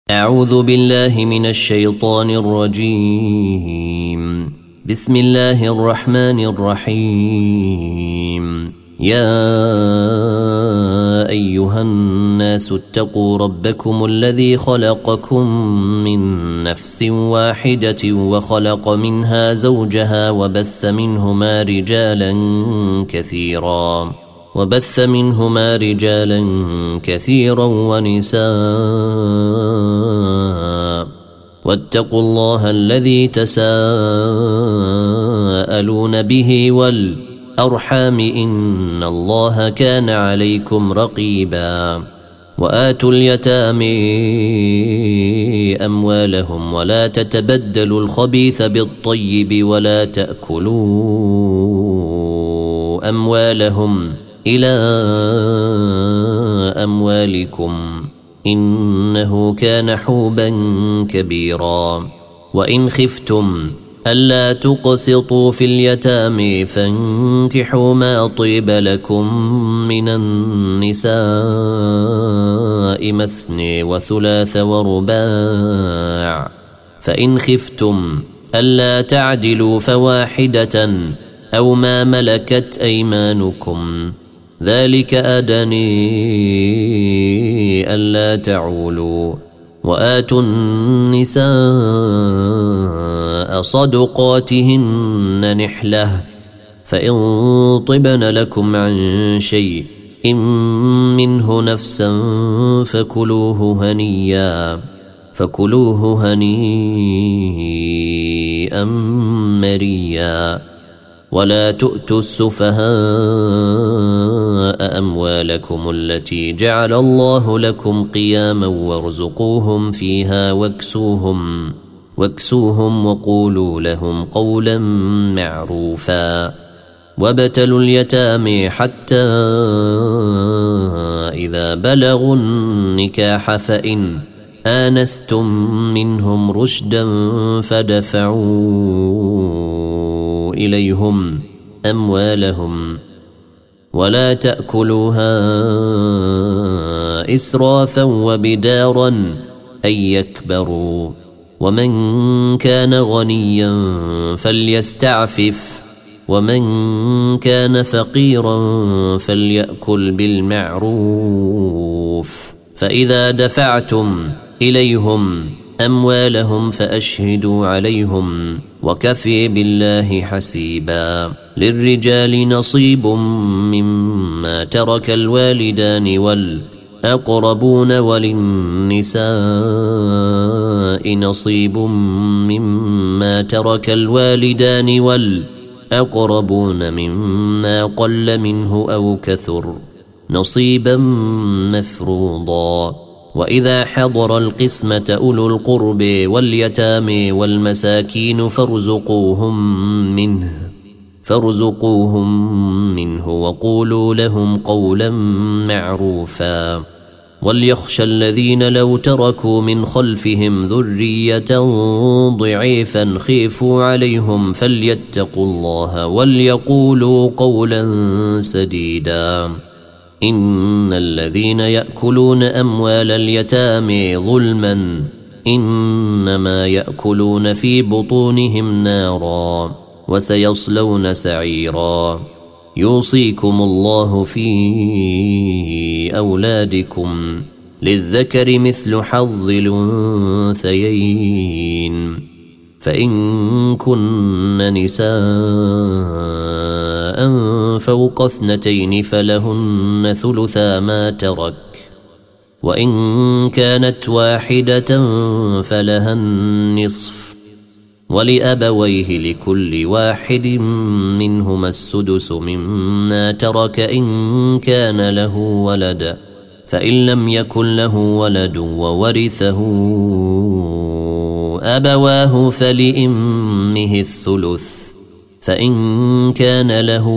أعوذ بالله من الشيطان الرجيم. بسم الله الرحمن الرحيم. يا أيها الناس اتقوا ربكم الذي خلقكم من نفس واحدة وخلق منها زوجها وبث منهما رجالا كثيرا ونساء، واتقوا الله الذي تساءلون به والأرحام إن الله كان عليكم رقيبا. وآتوا اليتامى أموالهم ولا تتبدلوا الخبيث بالطيب ولا تأكلوا أموالهم إلى أموالكم إنه كان حوبا كبيرا. وإن خفتم ألا تقسطوا في اليتامى فانكحوا ما طيب لكم من النساء مثني وثلاث ورباع، فإن خفتم ألا تعدلوا فواحدة أو ما ملكت أيمانكم ذلك أدني ألا تعولوا. وآتوا النساء صدقاتهن نحلة، فإن طبن لكم عن شيء منه نفسا فكلوه هنيئا مريا. ولا تؤتوا السفهاء أموالكم التي جعل الله لكم قياما وارزقوهم فيها واكسوهم وقولوا لهم قولا معروفا. وابتلوا اليتامى حتى إذا بلغوا النكاح فإن آنستم منهم رشدا فدفعوا إليهم أموالهم ولا تأكلوها إسرافا وبدارا أن يكبروا. ومن كان غنيا فليستعفف ومن كان فقيرا فليأكل بالمعروف. فإذا دفعتم إليهم أموالهم فأشهدوا عليهم وكفي بالله حسيبا. للرجال نصيب مما ترك الوالدان والأقربون وللنساء نصيب مما ترك الوالدان والأقربون مما قل منه أو كثر نصيبا مفروضا. وإذا حضر القسمة أولو القرب واليتامى والمساكين فارزقوهم منه وقولوا لهم قولا معروفا. وليخشى الذين لو تركوا من خلفهم ذرية ضعيفا خيفوا عليهم فليتقوا الله وليقولوا قولا سديدا. إن الذين يأكلون أموال اليتامى ظلما إنما يأكلون في بطونهم نارا وسيصلون سعيرا. يوصيكم الله في أولادكم للذكر مثل حظ الأنثيين، فإن كن نساء فوق 2 فلهن ثلثا ما ترك، وإن كانت واحدة فلها النصف، ولأبويه لكل واحد منهما السدس مما ترك إن كان له ولد، فإن لم يكن له ولد وورثه أبواه فلأمه الثلث، فإن كان له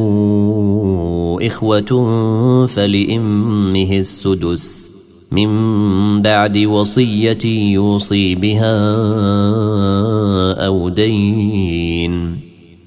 إخوة فلأمه السدس من بعد وصية يوصي بها أو دين.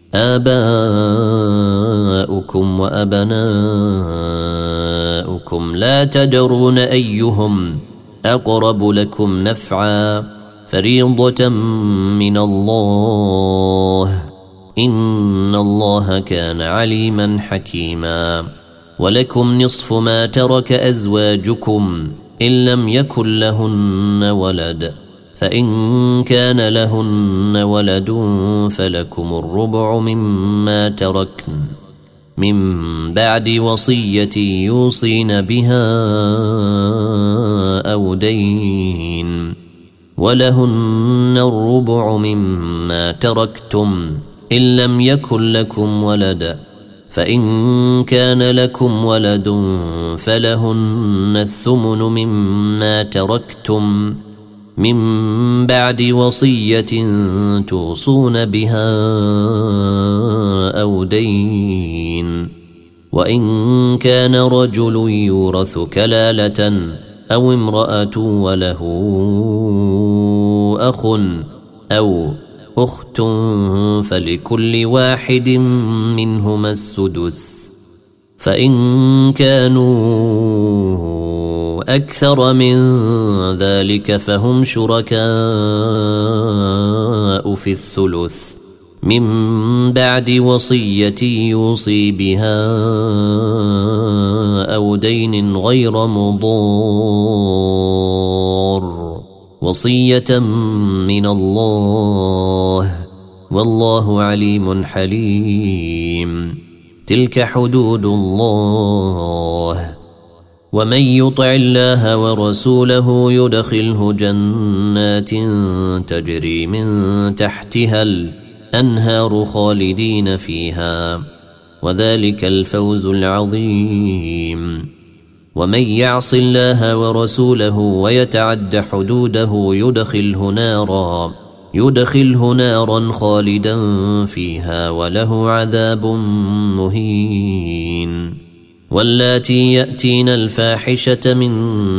آباؤكم وأبناؤكم لا تدرون أيهم أقرب لكم نفعا فريضة من الله إن الله كان عليما حكيما. ولكم نصف ما ترك أزواجكم إن لم يكن لهن ولد فإن كان لهن ولد فلكم الربع مما تركن من بعد وصية يوصين بها أو دين ولهن الربع مما تركتم إن لم يكن لكم ولد فإن كان لكم ولد فلهن الثمن مما تركتم من بعد وصية توصون بها أو دين وإن كان رجل يورث كلالة أو امرأة وله أخ أو أخت فلكل واحد منهما السدس فإن كانوا أكثر من ذلك فهم شركاء في الثلث من بعد وصية يوصي بها أو دين غير مضار وصية من الله والله عليم حليم. تلك حدود الله ومن يطع الله ورسوله يدخله جنات تجري من تحتها الأنهار خالدين فيها وذلك الفوز العظيم. ومن يعص الله ورسوله ويتعد حدوده يدخله نارا خالدا فيها وله عذاب مهين. واللاتي يأتين الفاحشة من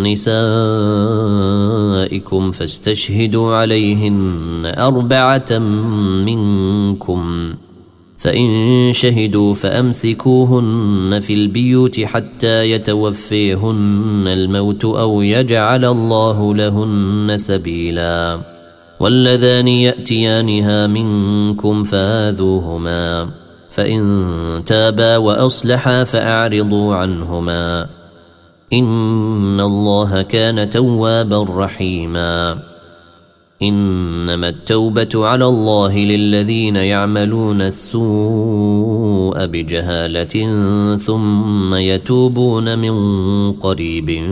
نسائكم فاستشهدوا عليهن 4 منكم فإن شهدوا فأمسكوهن في البيوت حتى يتوفيهن الموت أو يجعل الله لهن سبيلا. واللذان يأتيانها منكم فآذوهما فإن تابا وأصلحا فأعرضوا عنهما إن الله كان توابا رحيما. إنما التوبة على الله للذين يعملون السوء بجهالة ثم يتوبون من قريب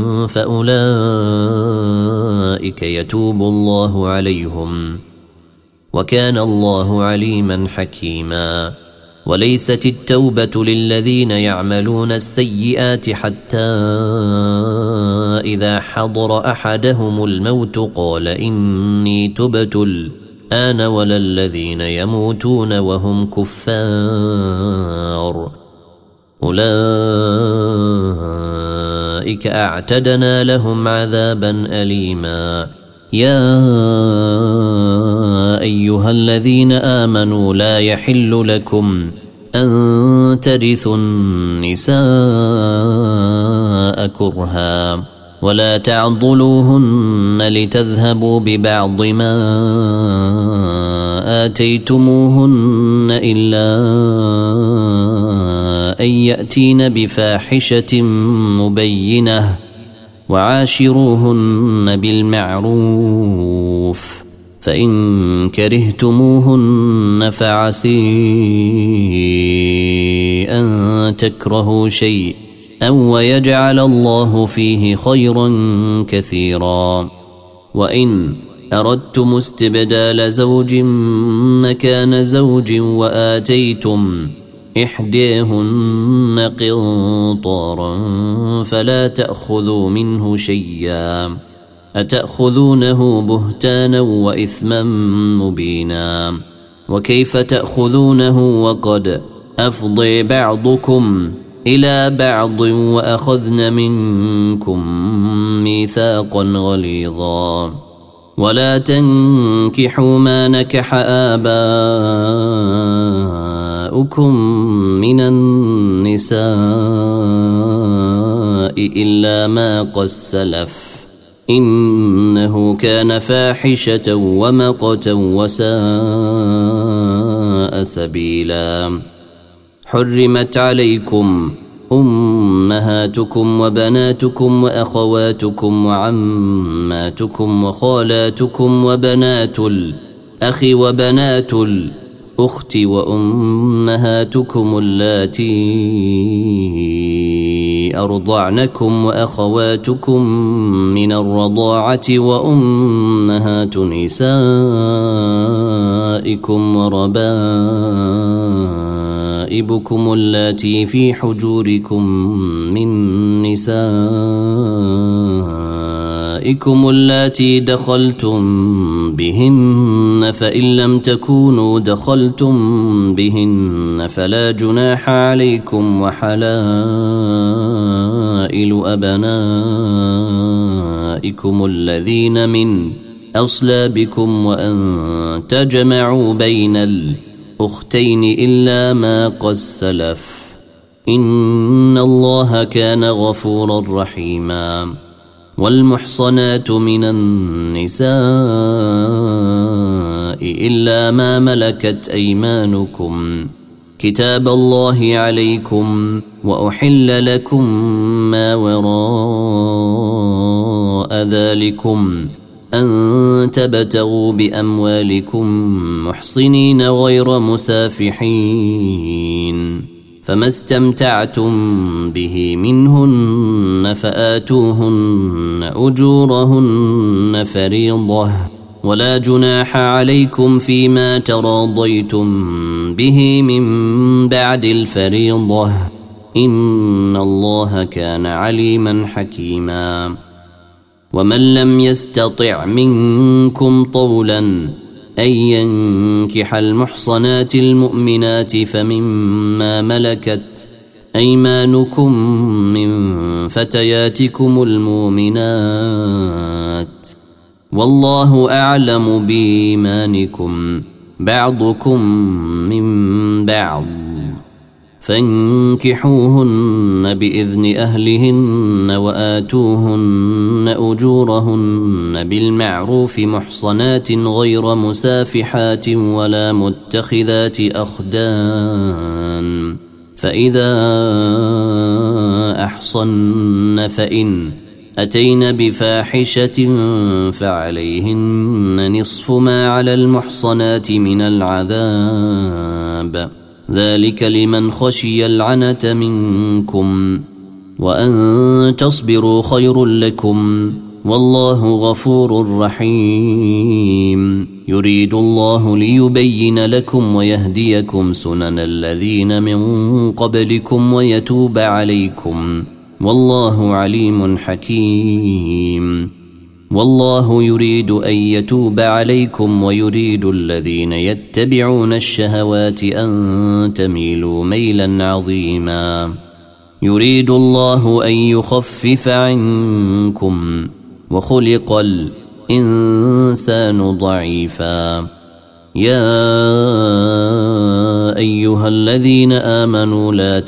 فأولئك يتوب الله عليهم وكان الله عليما حكيما. وليست التوبة للذين يعملون السيئات حتى إذا حضر أحدهم الموت قال إني تبت الآن ولا الذين يموتون وهم كفار أولئك أعتدنا لهم عذابا أليما. يا أيها الذين آمنوا لا يحل لكم أن ترثوا النساء كرها ولا تعضلوهن لتذهبوا ببعض ما آتيتموهن إلا أن يأتين بفاحشة مبينة وعاشروهن بالمعروف فإن كرهتموهن فعسي أن تكرهوا شيئا ويجعل الله فيه خيرا كثيرا. وإن أردتم استبدال زوج مكان زوج وآتيتم إحداهن قنطارا فلا تأخذوا منه شيئا أتأخذونه بهتانا وإثما مبينا. وكيف تأخذونه وقد أفضي بعضكم إلى بعض وأخذن منكم ميثاقا غليظا. ولا تنكحوا ما نكح آباؤكم من النساء إلا ما قد سلف إنه كان فاحشة ومقتا وساء سبيلا. حرمت عليكم أمهاتكم وبناتكم وأخواتكم وعماتكم وخالاتكم وبنات الأخ وبنات الأخت وأمهاتكم اللاتي أرضعنكم وأخواتكم من الرضاعة وأمهات نسائكم وربائبكم اللاتي في حجوركم من نسائكم اللاتي دخلتم بهن، فإن لم تكونوا دخلتم بهن فلا جناح عليكم، وحلائل أبنائكم الذين من أصلابكم وأن تجمعوا بين الأختين إلا ما قد سلف، إن الله كان غفورا رحيما. والمحصنات من النساء إلا ما ملكت أيمانكم كتاب الله عليكم، وأحل لكم ما وراء ذلكم أن تبتغوا بأموالكم محصنين غير مسافحين، فما استمتعتم به منهن فآتوهن أجورهن فريضة، ولا جناح عليكم فيما تراضيتم به من بعد الفريضة، إن الله كان عليما حكيما. ومن لم يستطع منكم طولا أن ينكح المحصنات المؤمنات فمما ملكت أيمانكم من فتياتكم المؤمنات، والله أعلم بإيمانكم بعضكم من بعض، فانكحوهن بإذن أهلهن وآتوهن أجورهن بالمعروف محصنات غير مسافحات ولا متخذات أخدان، فإذا أحصن فإن أتين بفاحشة فعليهن نصف ما على المحصنات من العذاب، ذلك لمن خشي العنة منكم، وأن تصبروا خير لكم، والله غفور رحيم. يريد الله ليبين لكم ويهديكم سنن الذين من قبلكم ويتوب عليكم، والله عليم حكيم. والله يريد أن يتوب عليكم ويريد الذين يتبعون الشهوات أن تميلوا ميلا عظيما. يريد الله أن يخفف عنكم وخلق الإنسان ضعيفا. يا أيها الذين آمنوا لا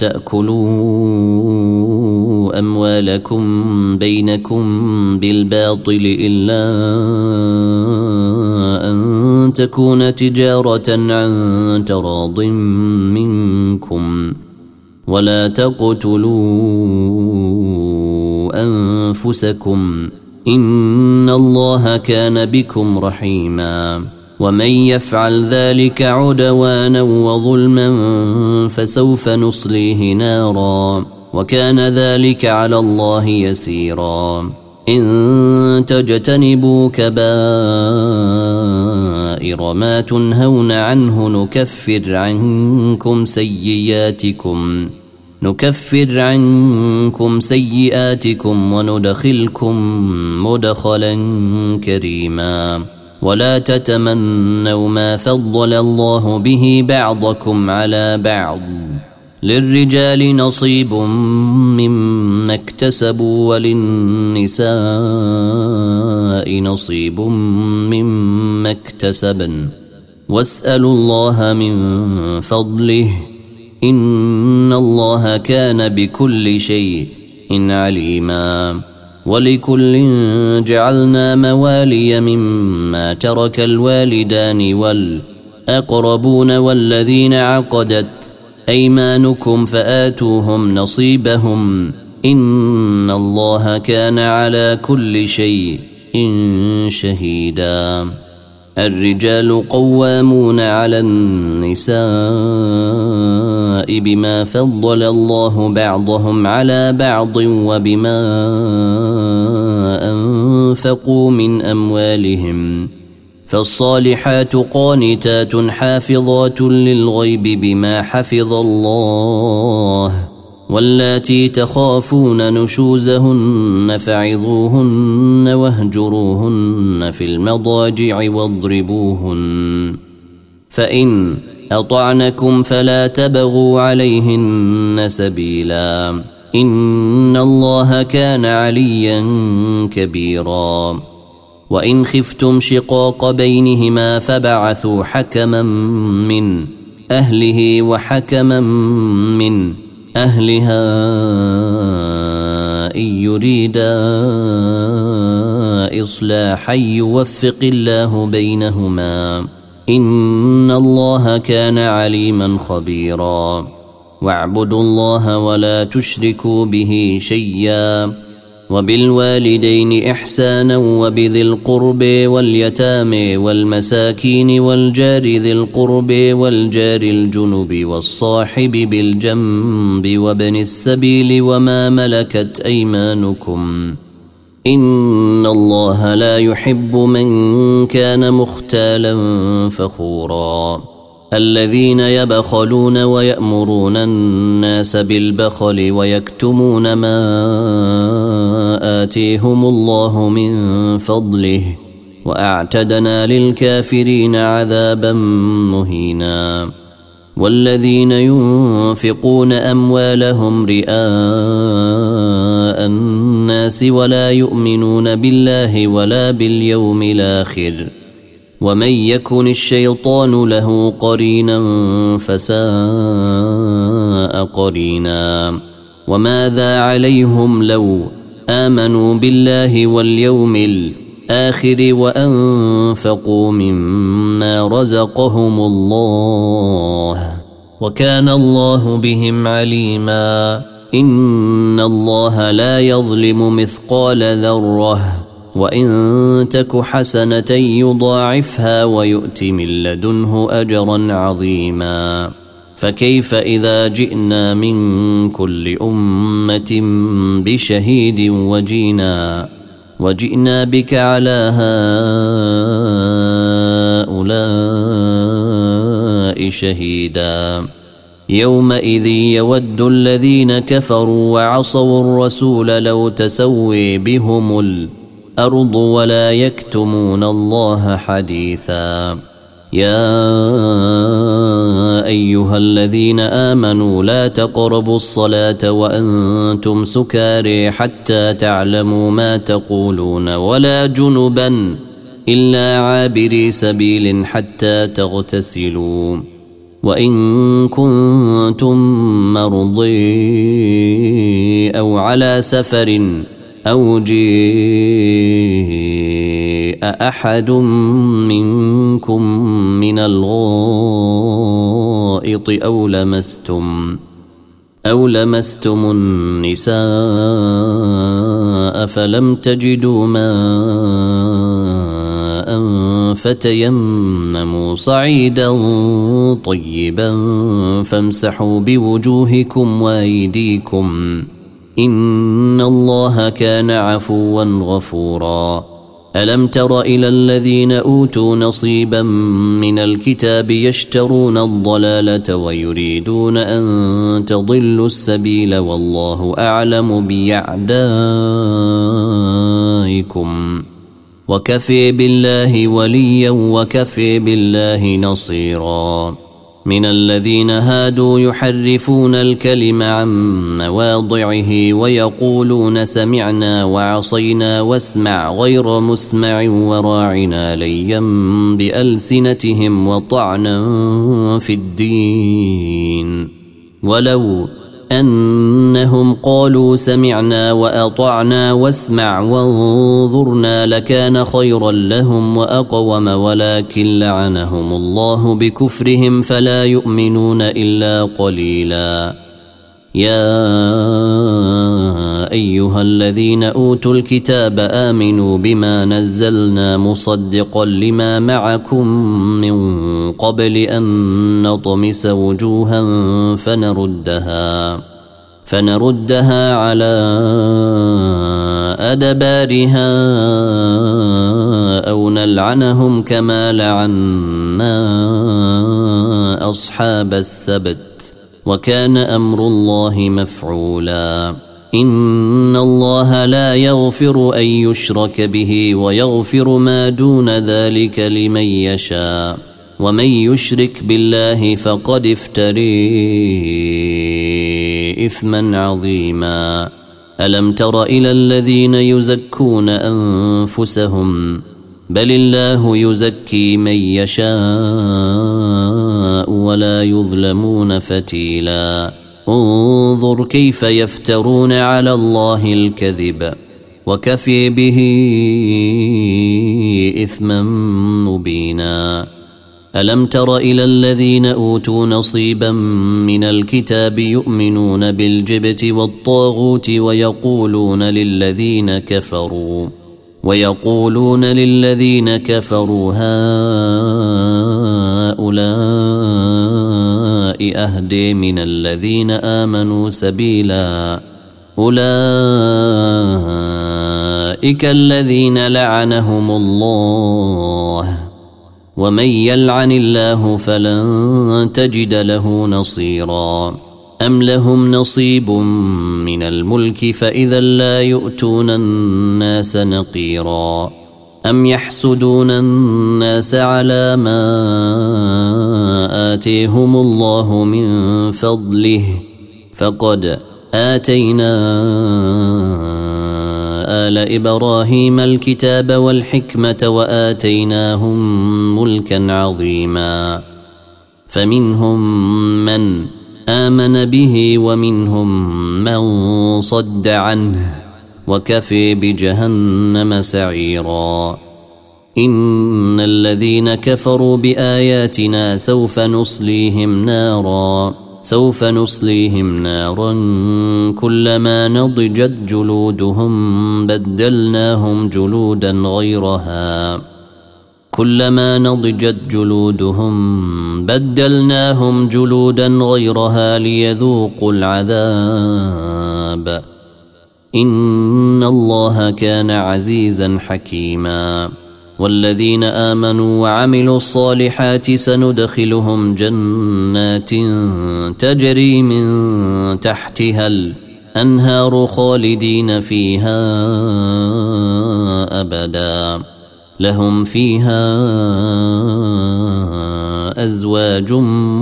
تأكلوا أموالكم بينكم بالباطل إلا أن تكون تجارة عن تراض منكم، ولا تقتلوا أنفسكم إن الله كان بكم رحيما. ومن يفعل ذلك عدوانا وظلما فسوف نصليه نارا، وكان ذلك على الله يسيرا. إن تجتنبوا كبائر ما تنهون عنه نكفر عنكم سيئاتكم وندخلكم مدخلا كريما. ولا تتمنوا ما فضل الله به بعضكم على بعض، للرجال نصيب مما اكتسبوا وللنساء نصيب مما اكتسبن، واسألوا الله من فضله إن الله كان بكل شيء عليما. ولكل جعلنا موالي مما ترك الوالدان والأقربون والذين عقدت أيمانكم فآتوهم نصيبهم إن الله كان على كل شيء شهيدا. الرجال قوامون على النساء بما فضل الله بعضهم على بعض وبما أنفقوا من أموالهم، فالصالحات قانتات حافظات للغيب بما حفظ الله، واللاتي تخافون نشوزهن فعظوهن واهجروهن في المضاجع واضربوهن، فإن أطعنكم فلا تبغوا عليهن سبيلا إن الله كان عليا كبيرا. وإن خفتم شقاق بينهما فبعثوا حكما من أهله وحكما من أهلها إن يريدا إصلاحا يوفق الله بينهما إن الله كان عليما خبيرا. واعبدوا الله ولا تشركوا به شيئا وبالوالدين إحسانا وبذي القرب واليتامى والمساكين والجار ذي القرب والجار الجنب والصاحب بالجنب وابن السبيل وما ملكت أيمانكم إن الله لا يحب من كان مختالا فخورا. الذين يبخلون ويأمرون الناس بالبخل ويكتمون ما آتيهم الله من فضله وأعتدنا للكافرين عذابا مهينا. والذين ينفقون أموالهم رئاء الناس ولا يؤمنون بالله ولا باليوم الآخر ومن يكن الشيطان له قرينا فساء قرينا. وماذا عليهم لو آمنوا بالله واليوم الآخر وأنفقوا مما رزقهم الله وكان الله بهم عليما. إن الله لا يظلم مثقال ذرة وإن تك حسنة يضاعفها ويؤت من لدنه أجرا عظيما. فكيف إذا جئنا من كل أمة بشهيد وجئنا بك على هؤلاء شهيدا. يومئذ يود الذين كفروا وعصوا الرسول لو تسوي بهم الأرض ولا يكتمون الله حديثا. يا أيها الذين آمنوا لا تقربوا الصلاة وأنتم سكارى حتى تعلموا ما تقولون ولا جنبا إلا عابري سبيل حتى تغتسلوا وإن كنتم مرضي أو على سفر أو جاء أحد منكم من الغائط أو لمستم النساء فلم تجدوا ماء فتيمموا صعيدا طيبا فامسحوا بوجوهكم وأيديكم إن الله كان عفوا غفورا. ألم تر إلى الذين أوتوا نصيبا من الكتاب يشترون الضلالة ويريدون أن تضلوا السبيل والله أعلم بأعدائكم وكفي بالله وليا وكفي بالله نصيرا. من الذين هادوا يحرفون الكلم عن مواضعه ويقولون سمعنا وعصينا واسمع غير مسمع وراعنا ليا بألسنتهم وطعنا في الدين ولو أنهم قالوا سمعنا وأطعنا واسمع وانظرنا لكان خيرا لهم وأقوم ولكن لعنهم الله بكفرهم فلا يؤمنون إلا قليلا. يا أيها الذين أوتوا الكتاب آمنوا بما نزلنا مصدقا لما معكم من قبل أن نطمس وجوها فنردها على أدبارها أو نلعنهم كما لعنا أصحاب السبت وكان أمر الله مفعولا. إن الله لا يغفر أن يشرك به ويغفر ما دون ذلك لمن يشاء ومن يشرك بالله فقد افتري إثما عظيما. ألم تر إلى الذين يزكون أنفسهم بل الله يزكي من يشاء ولا يظلمون فتيلا. انظر كيف يفترون على الله الكذب وكفي به إثما مبينا. ألم تر إلى الذين أوتوا نصيبا من الكتاب يؤمنون بالجبت والطاغوت ويقولون للذين كفروا هؤلاء أهدي من الذين آمنوا سبيلا. أولئك الذين لعنهم الله ومن يلعن الله فلن تجد له نصيرا. أم لهم نصيب من الملك فإذا لا يؤتون الناس نقيرا. أم يحسدون الناس على ما آتيهم الله من فضله فقد آتينا آل إبراهيم الكتاب والحكمة وآتيناهم ملكا عظيما. فمنهم من آمن به ومنهم من صد عنه وكفي بجهنم سعيرا. إن الذين كفروا بآياتنا سوف نصليهم نارا كلما نضجت جلودهم بدلناهم جلودا غيرها ليذوقوا العذاب. إن الله كان عزيزا حكيما. والذين آمنوا وعملوا الصالحات سندخلهم جنات تجري من تحتها الأنهار خالدين فيها أبدا لهم فيها أزواج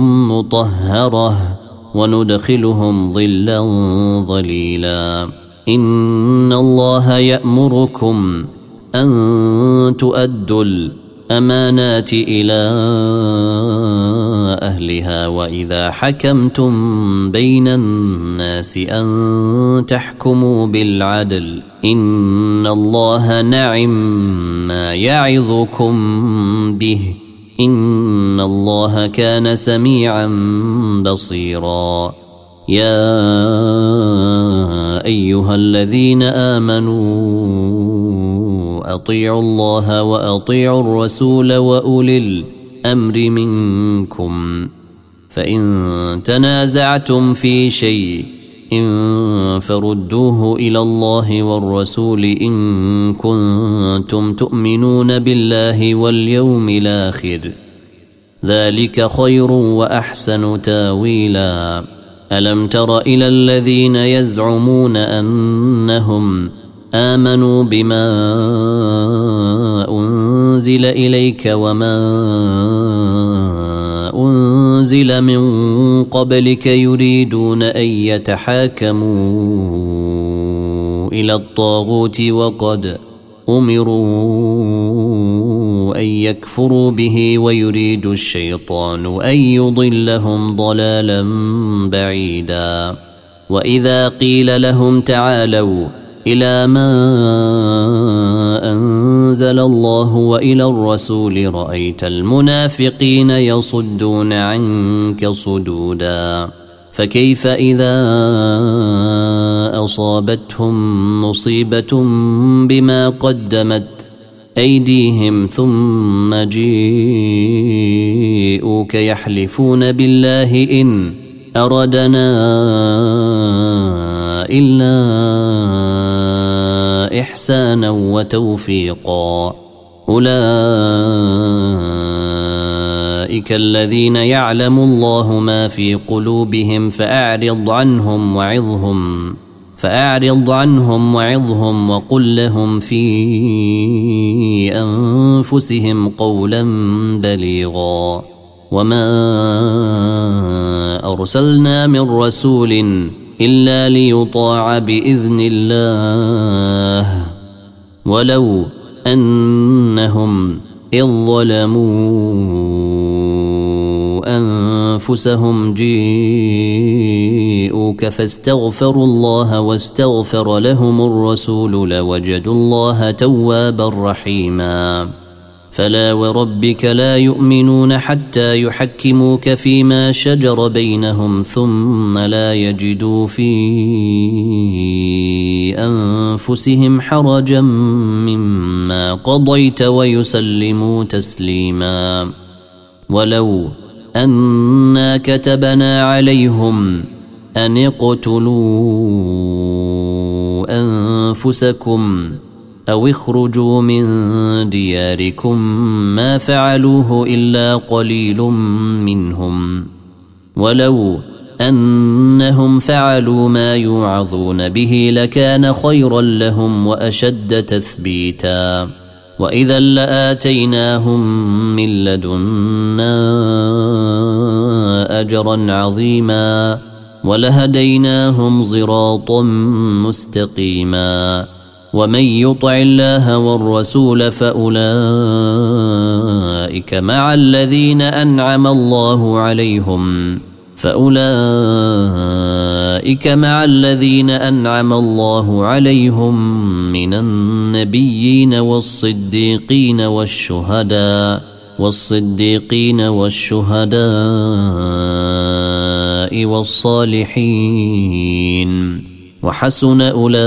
مطهرة وندخلهم ظلا ظليلا. إن الله يأمركم أن تؤدوا الأمانات إلى أهلها وإذا حكمتم بين الناس أن تحكموا بالعدل. إن الله نعم ما يعظكم به إن الله كان سميعا بصيرا. يا أيها الذين آمنوا أطيعوا الله وأطيعوا الرسول وأولي الأمر منكم فإن تنازعتم في شيء فردوه إلى الله والرسول إن كنتم تؤمنون بالله واليوم الآخر ذلك خير وأحسن تاويلا. ألم تر إلى الذين يزعمون أنهم آمنوا بما أنزل إليك وما أنزل من قبلك يريدون أن يتحاكموا إلى الطاغوت وقد أمروا أن يكفروا به ويريد الشيطان أن يضلهم ضلالا بعيدا. وإذا قيل لهم تعالوا إلى ما أنزل الله وإلى الرسول رأيت المنافقين يصدون عنك صدودا فكيف إذا أصابتهم مصيبة بما قدمت أيديهم ثم جيءوك يحلفون بالله إن أردنا إلا إحسانا وتوفيقا أولئك الذين يعلم الله ما في قلوبهم فأعرض عنهم وعظهم وقل لهم في أنفسهم قولا بليغا وما أرسلنا من رسول إلا ليطاع بإذن الله ولو أنهم إذ ظلموا أنفسهم جيءوك فاستغفروا الله واستغفر لهم الرسول لوجدوا الله توابا رحيما فلا وربك لا يؤمنون حتى يحكموك فيما شجر بينهم ثم لا يجدوا في أنفسهم حرجا مما قضيت ويسلموا تسليما ولو أنا كتبنا عليهم أن اقتلوا أنفسكم أو اخرجوا من دياركم ما فعلوه إلا قليل منهم ولو أنهم فعلوا ما يوعظون به لكان خيرا لهم وأشد تثبيتا وإذا لآتيناهم من لدنا أجرا عظيما ولهديناهم صراطا مستقيما ومن يطع الله والرسول فأولئك مع الذين أنعم الله عليهم من النبيين والصديقين والشهداء والصالحين وحسن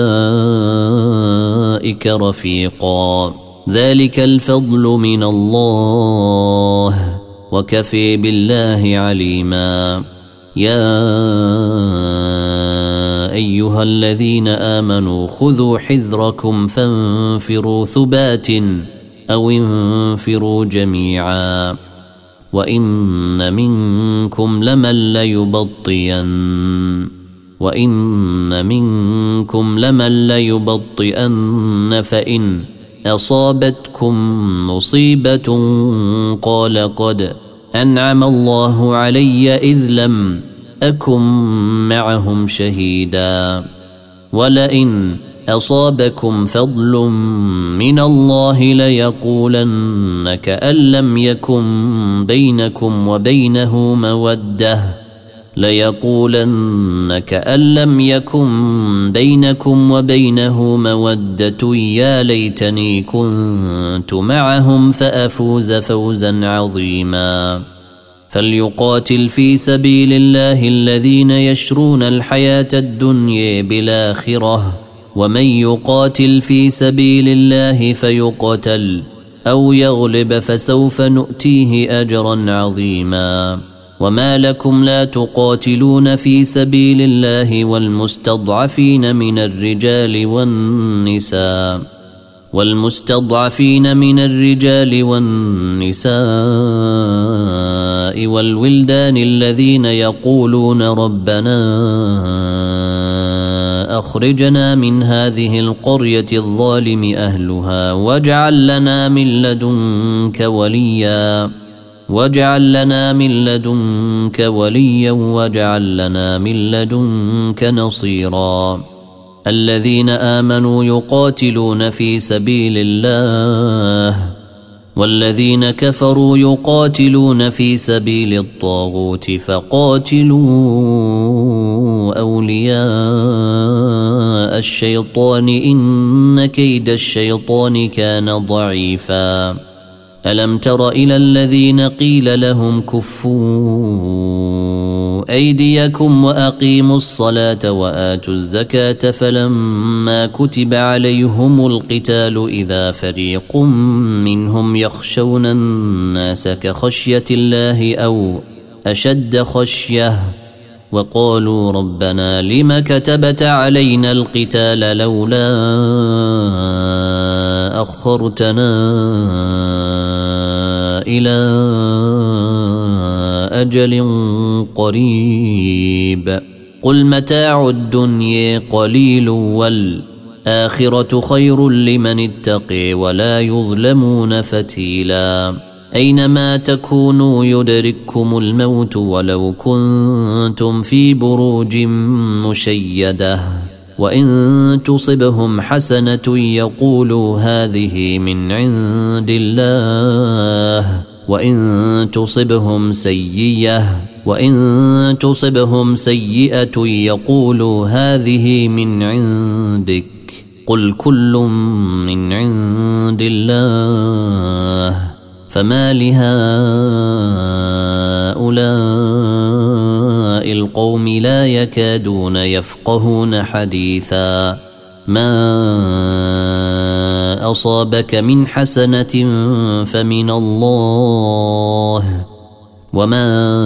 أولئك رفيقا ذلك الفضل من الله وكفي بالله عليما يا أيها الذين آمنوا خذوا حذركم فانفروا ثبات أو انفروا جميعا وإن منكم لمن ليبطئن فإن أصابتكم مصيبة قال قد أنعم الله علي إذ لم أكن معهم شهيدا ولئن أصابكم فضل من الله ليقولن كأن لم يكن بينكم وبينه مودة يا ليتني كنت معهم فأفوز فوزا عظيما فليقاتل في سبيل الله الذين يشرون الحياة الدنيا بالآخرة ومن يقاتل في سبيل الله فيقتل أو يغلب فسوف نؤتيه أجرا عظيما وما لكم لا تقاتلون في سبيل الله والمستضعفين من الرجال والنساء والولدان الذين يقولون ربنا أخرجنا من هذه القرية الظالم أهلها واجعل لنا من لدنك وليا واجعل لنا من لدنك نصيرا الذين آمنوا يقاتلون في سبيل الله والذين كفروا يقاتلون في سبيل الطاغوت فقاتلوا أولياء الشيطان إن كيد الشيطان كان ضعيفا ألم تر إلى الذين قيل لهم كفوا أيديكم وأقيموا الصلاة وآتوا الزكاة فلما كتب عليهم القتال إذا فريق منهم يخشون الناس كخشية الله أو أشد خشية وقالوا ربنا لم كتبت علينا القتال لولا أخرتنا إلى أجل قريب قل متاع الدنيا قليل والآخرة خير لمن اتقي ولا يظلمون فتيلا أينما تكونوا يدرككم الموت ولو كنتم في بروج مشيدة وإن تصبهم حسنة يقولوا هذه من عند الله وإن تصبهم سيئة يقولوا هذه من عندك قل كل من عند الله فما لهؤلاء القوم لا يكادون يفقهون حديثا ما أصابك من حسنة فمن الله وما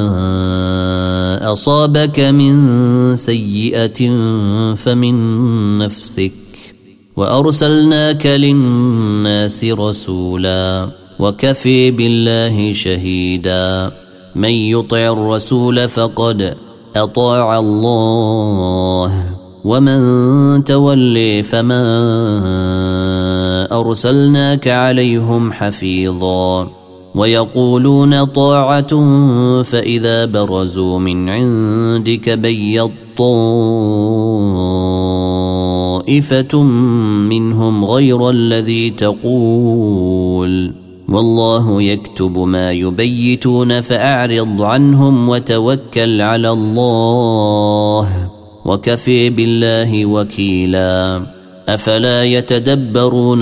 أصابك من سيئة فمن نفسك وأرسلناك للناس رسولا وكفي بالله شهيدا من يطع الرسول فقد أطاع الله ومن تولي فما أرسلناك عليهم حفيظا ويقولون طاعة فإذا برزوا من عندك بيض طائفة منهم غير الذي تقول والله يكتب ما يبيتون فأعرض عنهم وتوكل على الله وكفي بالله وكيلا أفلا يتدبرون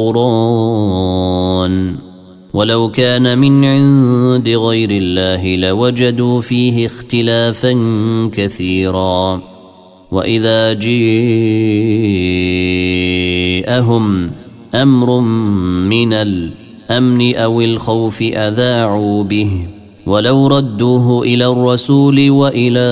القرآن ولو كان من عند غير الله لوجدوا فيه اختلافا كثيرا وإذا جاءهم أمر من الأمن أو الخوف أذاعوا به ولو ردوه إلى الرسول وإلى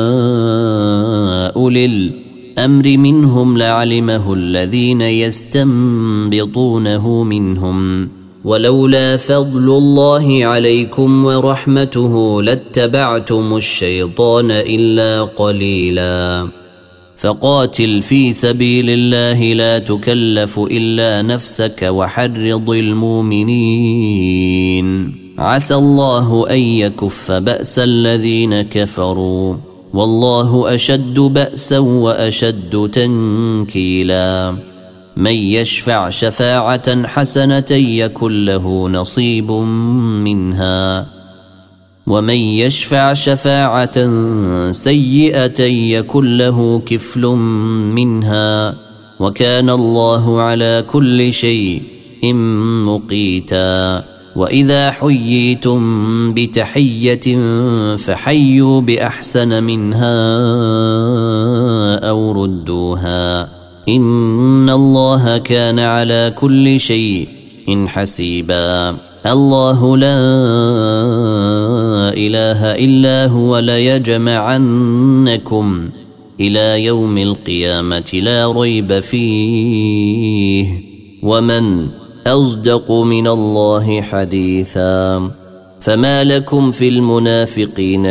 أولي الأمر منهم لعلمه الذين يستنبطونه منهم ولولا فضل الله عليكم ورحمته لاتبعتم الشيطان إلا قليلا فقاتل في سبيل الله لا تكلف إلا نفسك وحرض المؤمنين عسى الله أن يكف بأس الذين كفروا والله أشد بأسا وأشد تنكيلا من يشفع شفاعة حسنة يكن له نصيب منها ومن يشفع شفاعة سيئة يكن له كفل منها وكان الله على كل شيء مقيتا وإذا حييتم بتحية فحيوا بأحسن منها أو ردوها إن الله كان على كل شيء حسيبا الله لا إله إلا هو ليجمعنكم إلى يوم القيامة لا ريب فيه ومن أصدق من الله حديثا فما لكم في المنافقين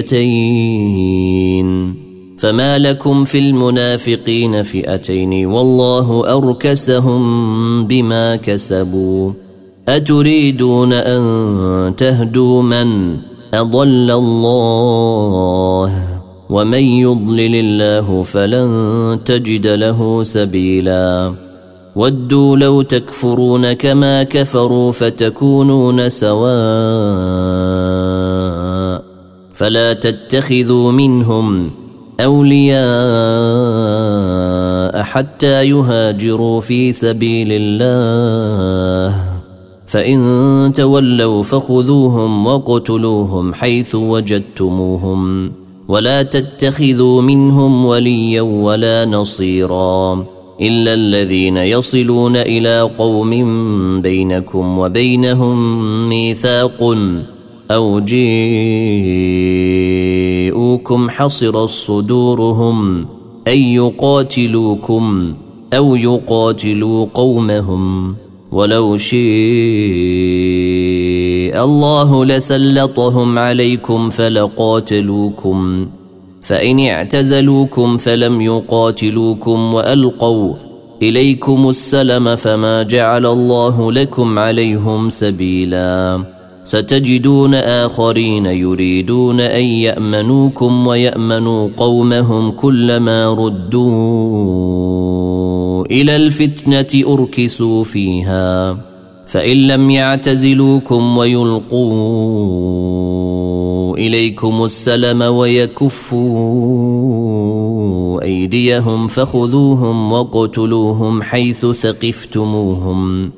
فئتين والله أركسهم بما كسبوا أتريدون أن تهدوا من أضل الله ومن يضلل الله فلن تجد له سبيلا ودوا لو تكفرون كما كفروا فتكونون سواء فلا تتخذوا منهم أولياء حتى يهاجروا في سبيل الله، فإن تولوا فخذوهم وقتلوهم حيث وجدتموهم، ولا تتخذوا منهم وليا ولا نصيرا إلا الذين يصلون إلى قوم بينكم وبينهم ميثاق أو جيءوكم حصرت صدورهم أن يقاتلوكم أو يقاتلوا قومهم، ولو شاء الله لسلطهم عليكم فلقاتلوكم، فإن اعتزلوكم فلم يقاتلوكم وألقوا إليكم السلم فما جعل الله لكم عليهم سبيلا. ستجدون آخرين يريدون أن يأمنوكم ويأمنوا قومهم، كلما ردوا إلى الفتنة أركسوا فيها، فإن لم يعتزلوكم ويلقوا إليكم السلم ويكفوا أيديهم فخذوهم وقتلوهم حيث ثقفتموهم،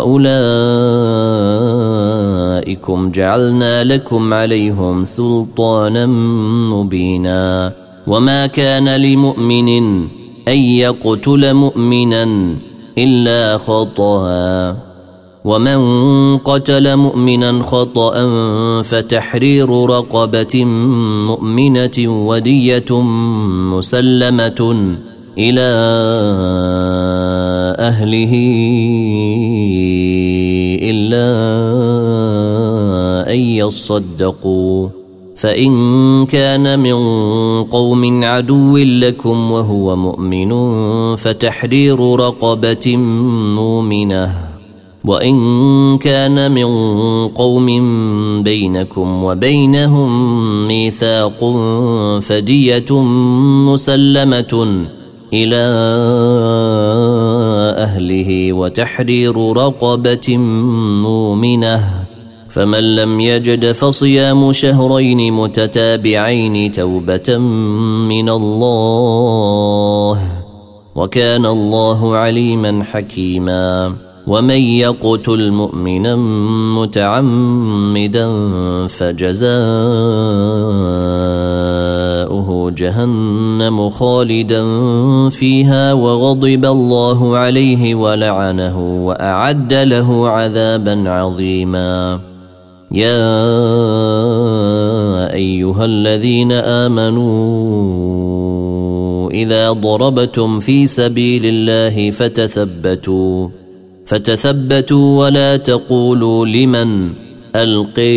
وأولئكم جعلنا لكم عليهم سلطانا مبينا. وما كان لمؤمن أن يقتل مؤمنا إلا خطأ، ومن قتل مؤمنا خطأ فتحرير رقبة مؤمنة ودية مسلمة إلى أهله إلا أن يصدقوا، فإن كان من قوم عدو لكم وهو مؤمن فتحرير رقبة مؤمنة، وإن كان من قوم بينكم وبينهم ميثاق فدية مسلمة إلى أهله وتحرير رقبة مؤمنة، فمن لم يجد فصيام شهرين متتابعين توبة من الله، وكان الله عليما حكيما. ومن يقتل مؤمنا متعمدا فجزاؤه جهنم خالدا فيها وغضب الله عليه ولعنه وأعد له عذابا عظيما. يا أيها الذين آمنوا إذا ضربتم في سبيل الله فتثبتوا ولا تقولوا لمن ألقي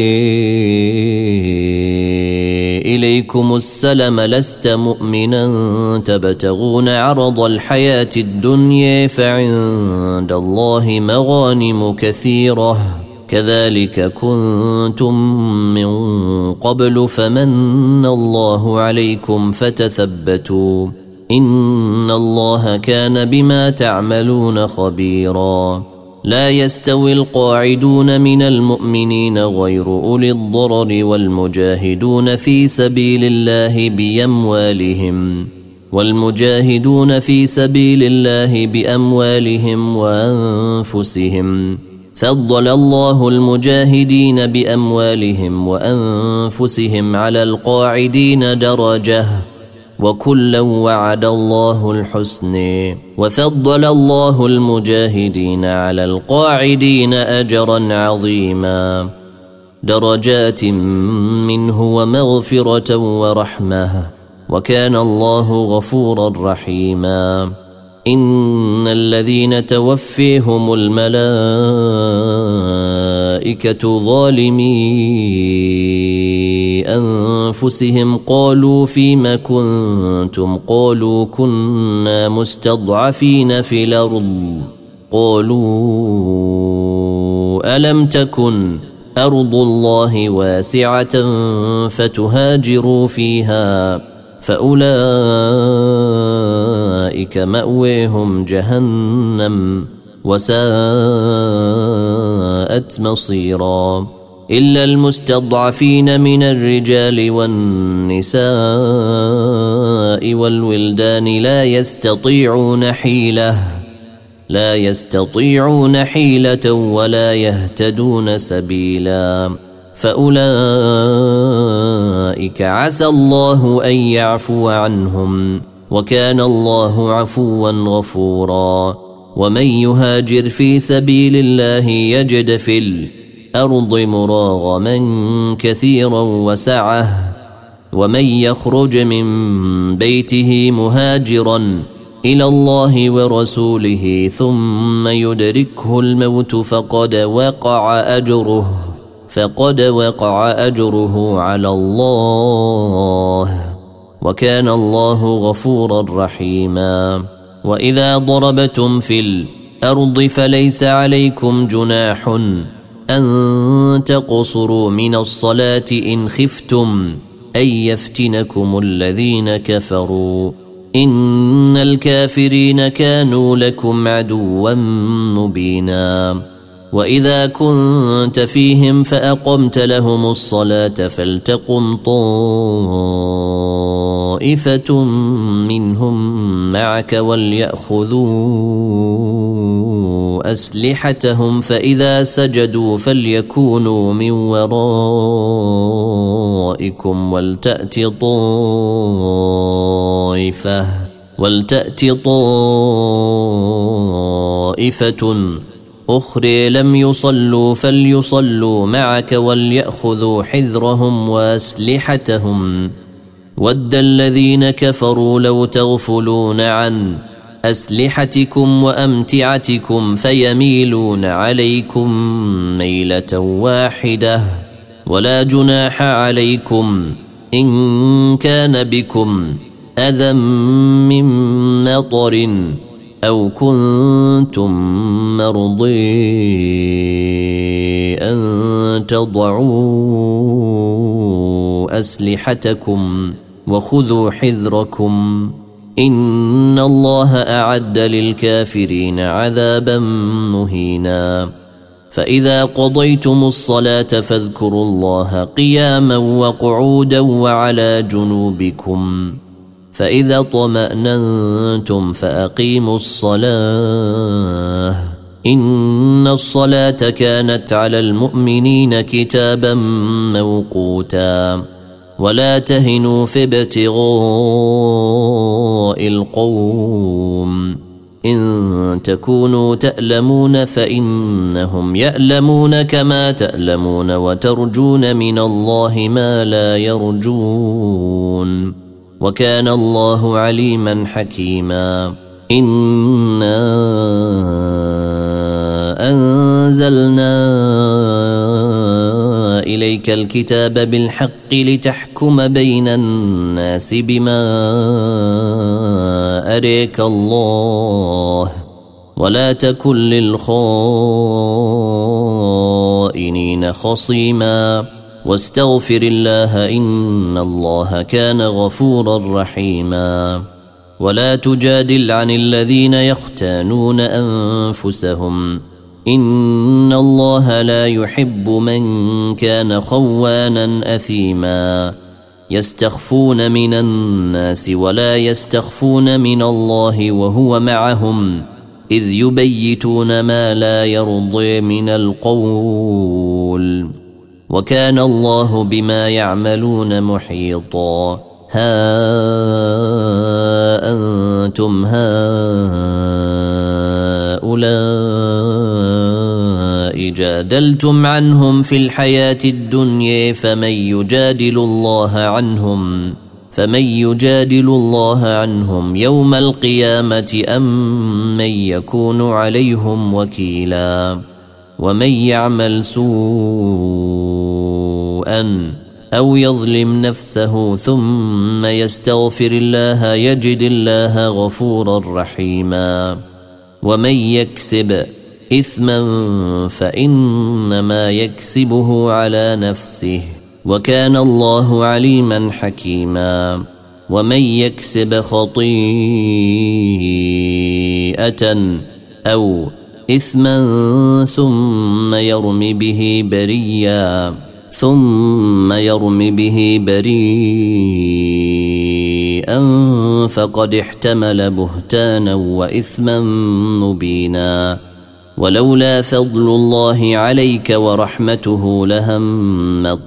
إليكم السلم لست مؤمنا تبتغون عرض الحياة الدنيا فعند الله مغانم كثيرة كذلك كنتم من قبل فمن الله عليكم فتثبتوا إن الله كان بما تعملون خبيرا. لا يستوي القاعدون من المؤمنين غير أولي الضرر والمجاهدون في سبيل الله بأموالهم وأنفسهم فضل الله المجاهدين بأموالهم وأنفسهم على القاعدين درجة وكلا وعد الله الحسن وفضل الله المجاهدين على القاعدين أجرا عظيما درجات منه ومغفرة ورحمة وكان الله غفورا رحيما. إن الذين توفيهم الملائكة ظالمي أنفسهم قالوا فيم كنتم قالوا كنا مستضعفين في الأرض قالوا ألم تكن أرض الله واسعة فتهاجروا فيها فأولئك مأويهم جهنم وساءت مصيرا. إلا المستضعفين من الرجال والنساء والولدان لا يستطيعون حيلة ولا يهتدون سبيلا، فأولئك عسى الله أن يعفو عنهم، وكان الله عفوا غفورا. ومن يهاجر في سبيل الله يجد في الأرض مراغما كثيرا وسعة، ومن يخرج من بيته مهاجرا إلى الله ورسوله ثم يدركه الموت فقد وقع أجره على الله، وكان الله غفورا رحيما. وإذا ضربتم في الأرض فليس عليكم جناح أن تقصروا من الصلاة إن خفتم أن يفتنكم الذين كفروا، إن الكافرين كانوا لكم عدوا مبينا. وإذا كنت فيهم فأقمت لهم الصلاة فلتقم طائفة منهم معك وليأخذوا أسلحتهم، فإذا سجدوا فليكونوا من ورائكم ولتأت طائفة أخرى لم يصلوا فليصلوا معك وليأخذوا حذرهم وأسلحتهم. ود الذين كفروا لو تغفلون عن أسلحتكم وأمتعتكم فيميلون عليكم ميلة واحدة، ولا جناح عليكم إن كان بكم أذى من مطر أو كنتم مرضي أن تضعوا أسلحتكم وخذوا حذركم، إن الله أعد للكافرين عذابا مهينا. فإذا قضيتم الصلاة فاذكروا الله قياما وقعودا وعلى جنوبكم، فإذا اطمأننتم فأقيموا الصلاة، إن الصلاة كانت على المؤمنين كتابا موقوتا. ولا تهنوا في ابتغاء القوم، إن تكونوا تألمون فإنهم يألمون كما تألمون وترجون من الله ما لا يرجون، وكان الله عليما حكيما. إنا أنزلنا إليك الكتاب بالحق لتحكم بين الناس بما أريك الله، ولا تكن للخائنين خصيما، واستغفر الله إن الله كان غفورا رحيما. ولا تجادل عن الذين يختانون أنفسهم، إن الله لا يحب من كان خوانا أثيما. يستخفون من الناس ولا يستخفون من الله وهو معهم إذ يبيتون ما لا يرضي من القول، وكان الله بما يعملون محيطا. ها أنتم هؤلاء جادلتم عنهم في الحياة الدنيا فمن يجادل الله عنهم يوم القيامة أم من يكون عليهم وكيلا. ومن يعمل سوءا أو يظلم نفسه ثم يستغفر الله يجد الله غفورا رحيما. ومن يكسب إثما فإنما يكسبه على نفسه، وكان الله عليما حكيما. ومن يكسب خطيئة أو إثما ثم يرم به بريئا فقد احتمل بهتانا وإثما مبينا. ولولا فضل الله عليك ورحمته لهمت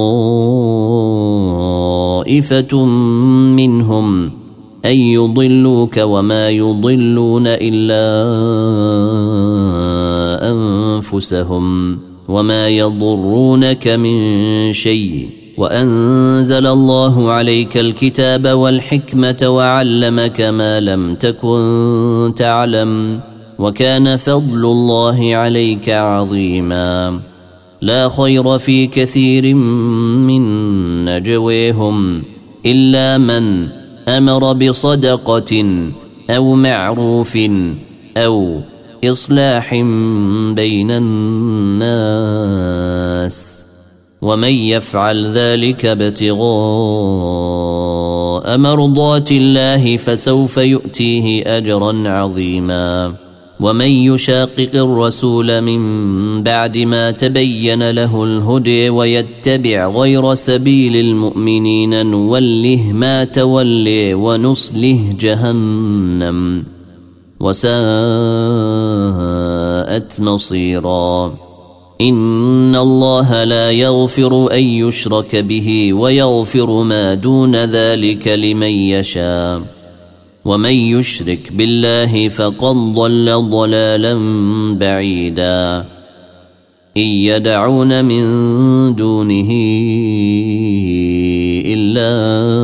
طائفة منهم أن يضلوك وما يضلون إلا أنفسهم وما يضرونك من شيء. وأنزل الله عليك الكتاب والحكمة وعلمك ما لم تكن تعلم وكان فضل الله عليك عظيما. لا خير في كثير من نجويهم إلا من أمر بصدقة أو معروف أو إصلاح بين الناس ومن يفعل ذلك ابتغاء مرضات الله فسوف يؤتيه أجرا عظيما. ومن يشاقق الرسول من بعد ما تبين له الهدى ويتبع غير سبيل المؤمنين نوله ما تولي ونصله جهنم وساءت مصيرا. إن الله لا يغفر أن يشرك به ويغفر ما دون ذلك لمن يشاء ومن يشرك بالله فقد ضل ضلالا بعيدا. إن يدعون من دونه إلا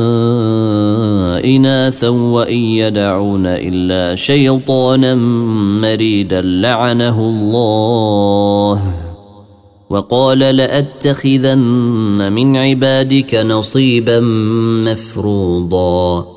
إناثا وإن يدعون إلا شيطانا مريدا لعنه الله وقال لأتخذن من عبادك نصيبا مفروضا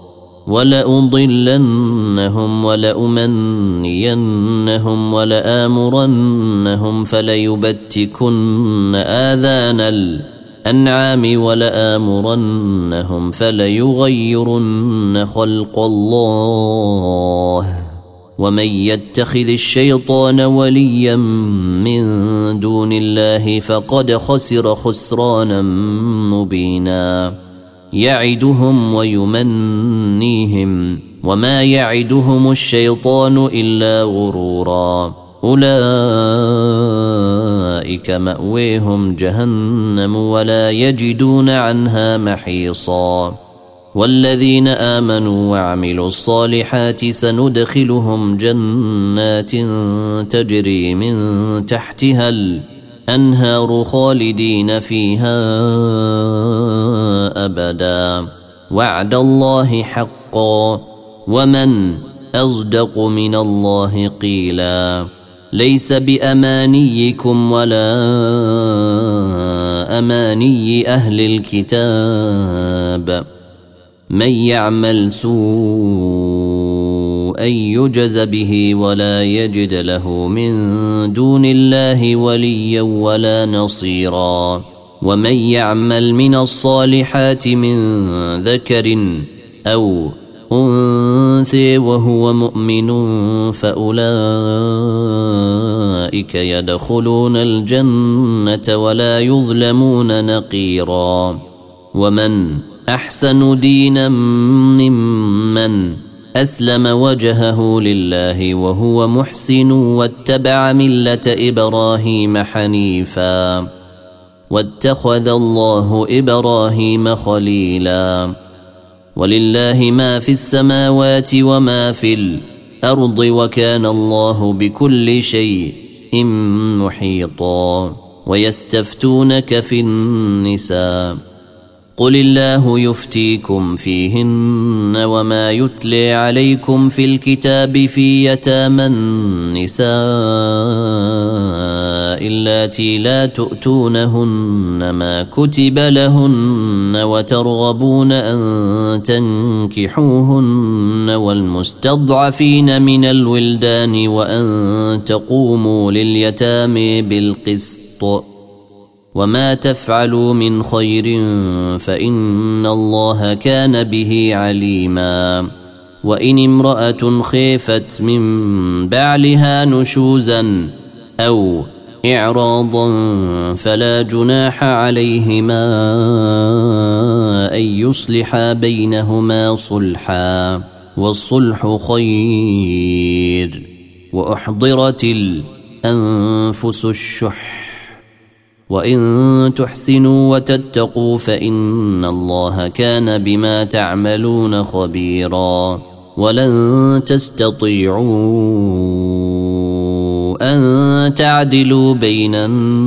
ولأضلنهم ولأمنينهم ولآمرنهم فليبتكن آذان الأنعام ولآمرنهم فليغيرن خلق الله. ومن يتخذ الشيطان وليا من دون الله فقد خسر خسرانا مبينا. يعدهم ويمنيهم وما يعدهم الشيطان إلا غرورا. أولئك مأويهم جهنم ولا يجدون عنها محيصا. والذين آمنوا وعملوا الصالحات سندخلهم جنات تجري من تحتها الأنهار خالدين فيها أبدا وعد الله حقا ومن أصدق من الله قيلا. ليس بأمانيكم ولا أماني أهل الكتاب من يعمل سوءا يجز به ولا يجد له من دون الله وليا ولا نصيرا. ومن يعمل من الصالحات من ذكر أو أنثى وهو مؤمن فأولئك يدخلون الجنة ولا يظلمون نقيرا. ومن أحسن دينا ممن أسلم وجهه لله وهو محسن واتبع ملة إبراهيم حنيفا واتخذ الله إبراهيم خليلا. ولله ما في السماوات وما في الأرض وكان الله بكل شيء محيطا. ويستفتونك في النساء قل الله يفتيكم فيهن وما يتلي عليكم في الكتاب في يتامى النساء اللاتي لا تؤتونهن ما كتب لهن وترغبون أن تنكحوهن والمستضعفين من الولدان وأن تقوموا لليتامى بالقسط وما تفعلوا من خير فإن الله كان به عليما. وإن امرأة خيفت من بعلها نشوزا أو إعراضا فلا جناح عليهما أن يصلحا بينهما صلحا والصلح خير وأحضرت الأنفس الشح وإن تحسنوا وتتقوا فإن الله كان بما تعملون خبيرا ولن تستطيعوا أن تعدلوا بين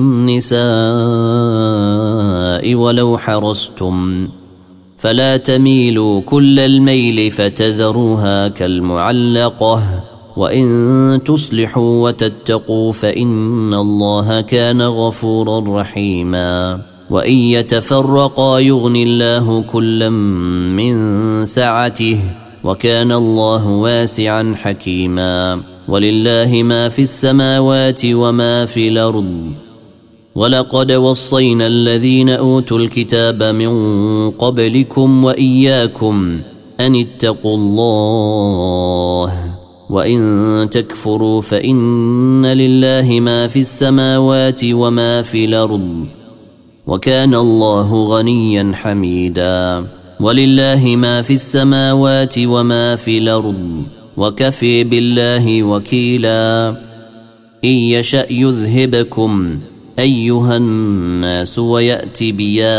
النساء ولو حرصتم فلا تميلوا كل الميل فتذروها كالمعلقة وإن تصلحوا وتتقوا فإن الله كان غفورا رحيما وإن يتفرقا يغن الله كلا من سعته وكان الله واسعا حكيما ولله ما في السماوات وما في الأرض ولقد وصينا الذين أوتوا الكتاب من قبلكم وإياكم أن اتقوا الله وإن تكفروا فإن لله ما في السماوات وما في الأرض وكان الله غنيا حميدا ولله ما في السماوات وما في الأرض وكفي بالله وكيلا إن يشأ يذهبكم أيها الناس ويأتي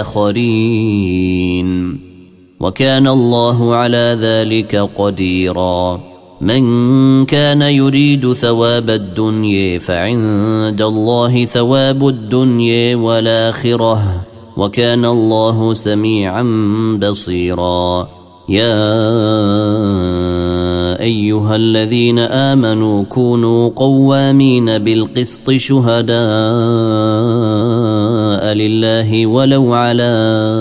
بآخرين وكان الله على ذلك قديرا من كان يريد ثواب الدنيا فعند الله ثواب الدنيا والآخرة وكان الله سميعا بصيرا يا أيها الذين آمنوا كونوا قوامين بالقسط شهداء لله ولو على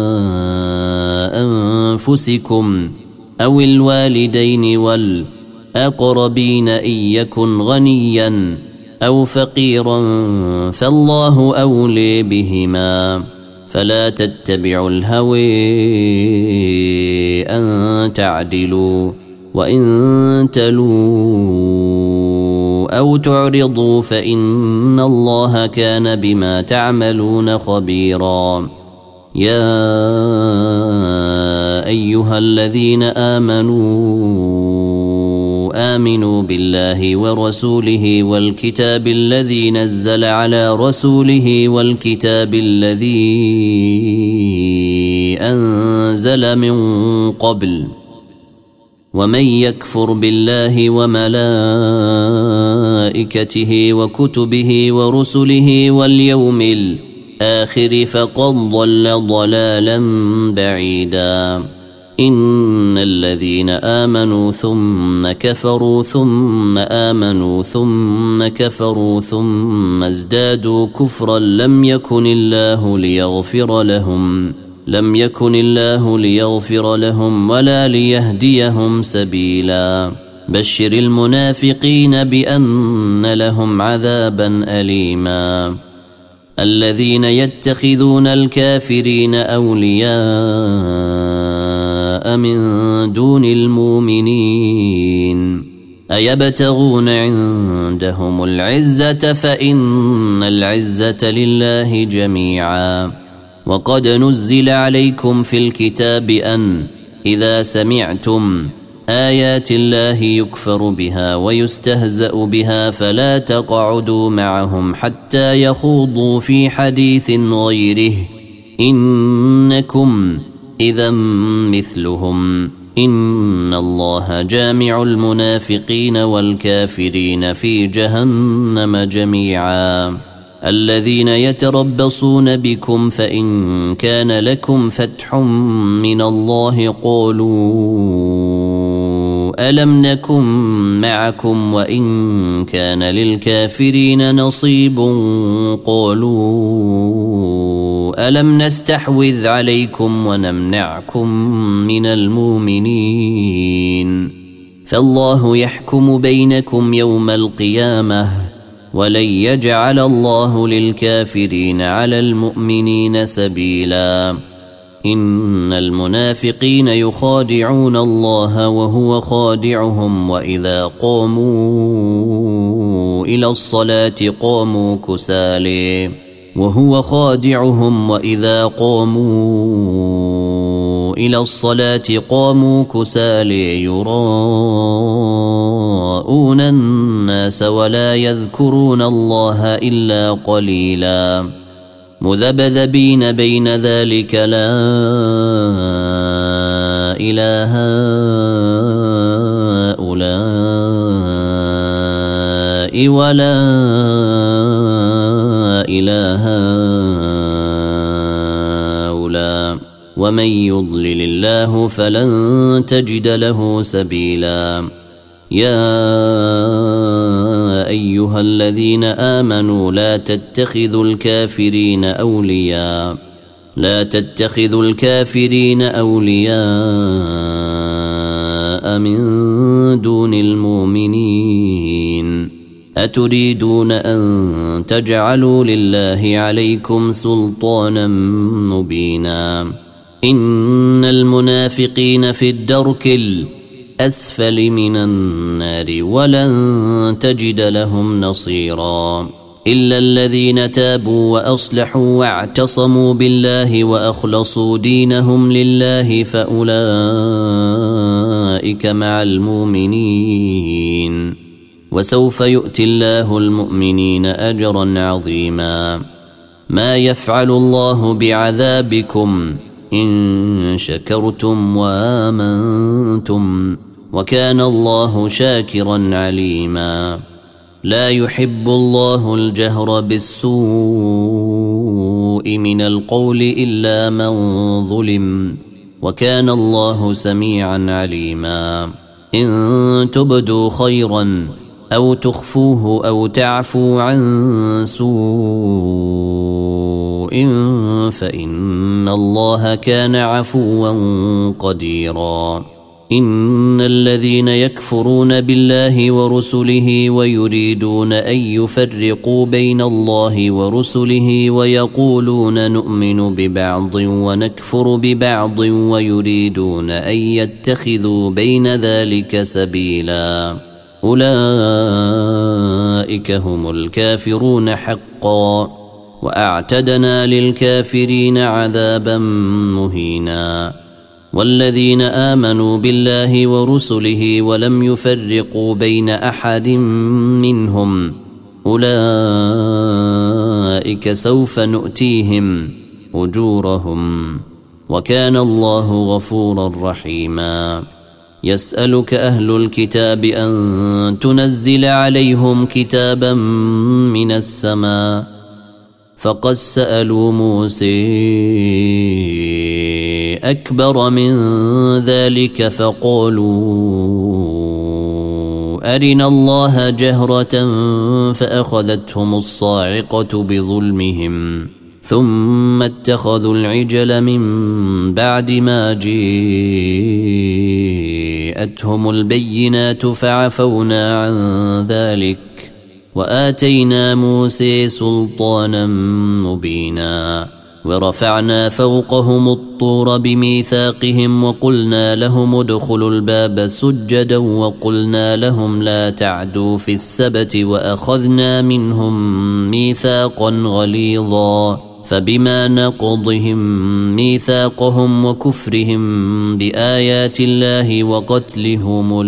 أنفسكم أو الوالدين والأقربين إن يكن غنيا أو فقيرا فالله أولي بهما فلا تتبعوا الهوى أن تعدلوا وإن تلوا أو تعرضوا فإن الله كان بما تعملون خبيرا يا أيها الذين آمنوا بالله ورسوله والكتاب الذي نزل على رسوله والكتاب الذي أنزل من قبل ومن يكفر بالله وملائكته وكتبه ورسله واليوم الآخر فقد ضل ضلالا بعيدا إن الذين آمنوا ثم كفروا ثم آمنوا ثم كفروا ثم ازدادوا كفرا لم يكن الله ليغفر لهم ولا ليهديهم سبيلا بشر المنافقين بأن لهم عذابا أليما الذين يتخذون الكافرين أولياء من دون المؤمنين أيبتغون عندهم العزة فإن العزة لله جميعا وقد نزل عليكم في الكتاب أن إذا سمعتم آيات الله يكفر بها ويستهزأ بها فلا تقعدوا معهم حتى يخوضوا في حديث غيره إنكم إذا مثلهم إن الله جامع المنافقين والكافرين في جهنم جميعا الذين يتربصون بكم فإن كان لكم فتح من الله قالوا ألم نكن معكم وإن كان للكافرين نصيب قالوا ألم نستحوذ عليكم ونمنعكم من المؤمنين فالله يحكم بينكم يوم القيامة ولن يجعل الله للكافرين على المؤمنين سبيلا إن المنافقين يخادعون الله وهو خادعهم وإذا قاموا إلى الصلاة قاموا كسالى وهو خادعهم وإذا قاموا إلى الصلاة قاموا كسالى يراءون الناس ولا يذكرون الله إلا قليلا مذبذبين بين ذلك لا إله هؤلاء ولا إله هؤلاء ومن يضلل الله فلن تجد له سبيلا يا أيها الذين آمنوا لا تتخذوا الكافرين أولياء من دون المؤمنين أتريدون أن تجعلوا لله عليكم سلطانا مبينا إن المنافقين في الدرك الأسفل من النار ولن تجد لهم نصيرا إلا الذين تابوا وأصلحوا واعتصموا بالله وأخلصوا دينهم لله فأولئك مع المؤمنين وسوف يؤتي الله المؤمنين أجرا عظيما ما يفعل الله بعذابكم إن شكرتم وآمنتم وكان الله شاكرا عليما لا يحب الله الجهر بالسوء من القول إلا من ظلم وكان الله سميعا عليما إن تبدوا خيرا أو تخفوه أو تعفوا عن سوء فإن الله كان عفوا قديرا إن الذين يكفرون بالله ورسله ويريدون أن يفرقوا بين الله ورسله ويقولون نؤمن ببعض ونكفر ببعض ويريدون أن يتخذوا بين ذلك سبيلا أولئك هم الكافرون حقا وأعتدنا للكافرين عذابا مهينا والذين آمنوا بالله ورسله ولم يفرقوا بين أحد منهم أولئك سوف نؤتيهم أجورهم وكان الله غفورا رحيما يسألك أهل الكتاب أن تنزل عليهم كتابا من السماء فقد سألوا موسى أكبر من ذلك فقالوا أرنا الله جهرة فأخذتهم الصاعقة بظلمهم ثم اتخذوا العجل من بعد ما جاءتهم البينات فعفونا عن ذلك وآتينا موسى سلطانا مبينا ورفعنا فوقهم الطور بميثاقهم وقلنا لهم ادخلوا الباب سجدا وقلنا لهم لا تعدوا في السبت وأخذنا منهم ميثاقا غليظا فبما نقضهم ميثاقهم وكفرهم بآيات الله وقتلهم